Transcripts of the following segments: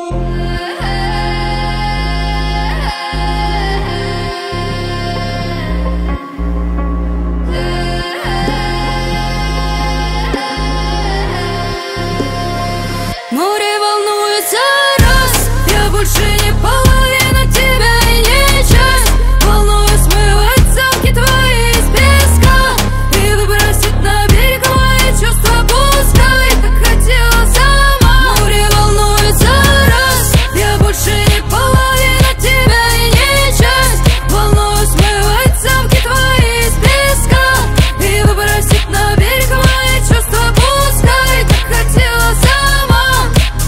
Море волнуется раз, я больше не половина тебя и не часть. Волнуюсь смывать замки твои из песка и выбросить на берег мои чувства пускай. Так хотела сама. Море волнуется раз, я больше не половина тебя и не часть. Волнуюсь смывать замки твои из песка и выбросить на берег мои чувства пускай. Так хотела сама.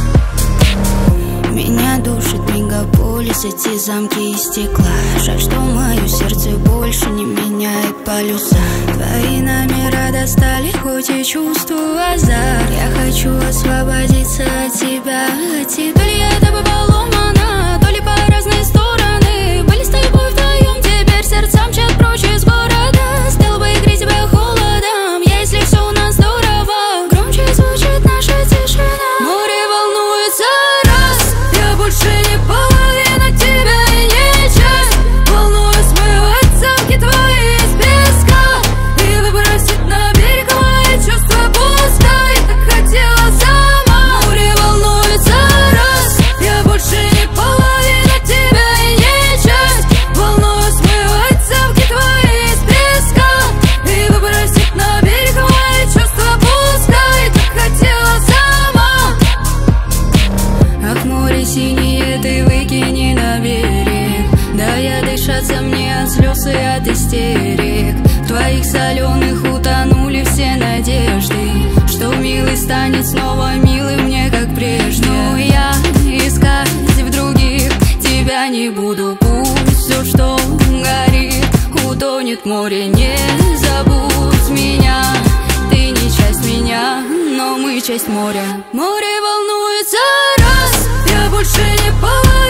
Меня душит мегаполис, эти замки из стекла. Жаль, что мое сердце больше не меняет полюса. Твои номера достали, хоть и чувствую азарт. Я хочу освободиться от тебя, То ли я тобой поломана, то ли по разные стороны. Были с тобой вдвоем, теперь сердца мчат прочь из города. Стал бы играть тебя холодом, если все у нас здорово. Громче звучит наша тишина. Море волнуется раз, я больше не половина тебя и не часть. Волнуюсь смывать замки твои из песка и выбросить на берег мои чувства пускай. Так хотела сама. Море волнуется раз, я больше не половина тебя и не часть. Волнуюсь смывать замки твои из песка и выбросить на берег мои чувства пускай. Так хотела сама. Ах, море синее, ты выкини на берег. Да я дышаться мне от слез и от истерик. В твоих соленых утонули все надежды, что милый станет снова милым мне, как прежде. Но я искать в других тебя не буду. Пусть все, что горит, утонет в море. Не забудь меня, ты не часть меня, но мы часть моря. Море волнуется раз, я больше не половина